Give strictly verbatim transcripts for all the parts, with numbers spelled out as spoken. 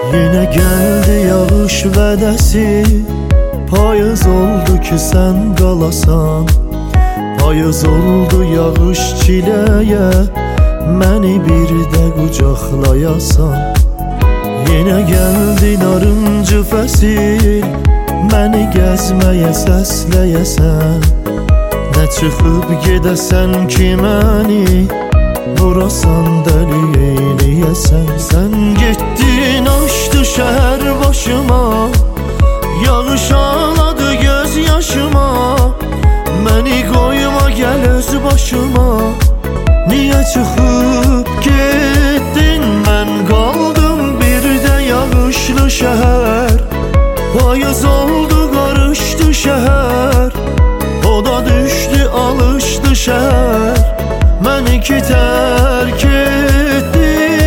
Yine geldi yağış vədəsi, payız oldu ki sen qalasan. Payız oldu yağış çiləyə, məni bir də qucaqlayasan. Yine geldi narıncı fəsil, məni gəzməyə səsləyəsən. Nə çıxıb gedəsən ki məni vurasan, dəli eyləyəsən. Sən getdin açdı şəhər başıma, yağış ağladı göz yaşıma. Məni qoyma gəl öz başıma, niyə çıxıb getdin? Mən qaldım bir də yağışlı şəhər. Payız oldu qarışdı şəhər, o da düşdü alışdı şəhər. Məni ki tərk etdi.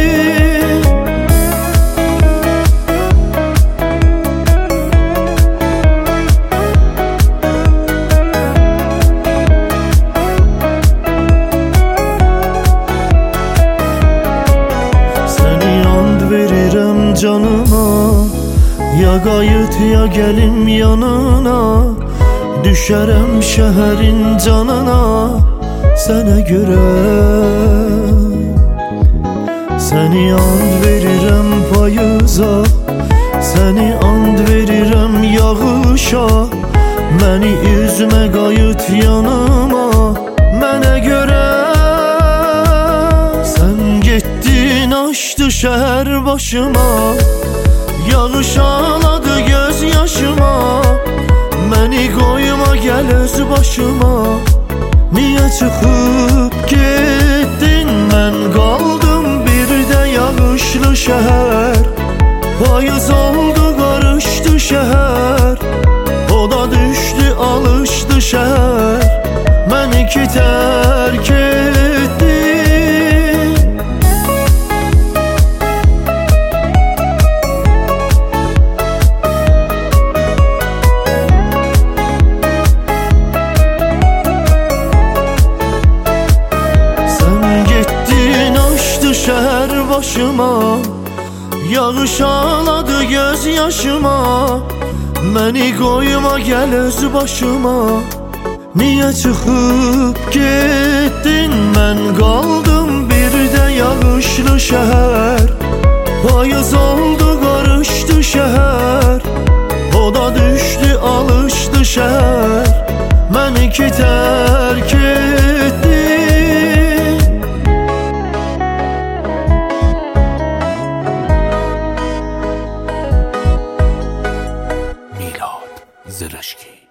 Səni and verirəm canıma, ya qayıt ya gəlim yanına. Düşərəm şəhərin canına sənə görə. Səni and verirəm payıza, səni and verirəm yağışa. Məni üzmə qayıt yanıma, mənə görə. Sən getdin açdı şəhər başıma, yağış ağladı göz yaşıma. Məni qoyma gəl öz başıma, niyə çıxıb getdin? Mən qaldım bir də yağışlı şəhər. Payız oldu qarışdı şəhər, o da düşdü alışdı şəhər. Məni ki tərk etdi. Şəhər başıma, yağış ağladı göz yaşıma. Məni qoyma gəl öz başıma, niyə çıxıb getdin? Mən qaldım bir də yağışlı şəhər. Payız oldu qarışdı şəhər, o da düşdü alışdı şəhər. Məni ki tərk etdi. Zırışki.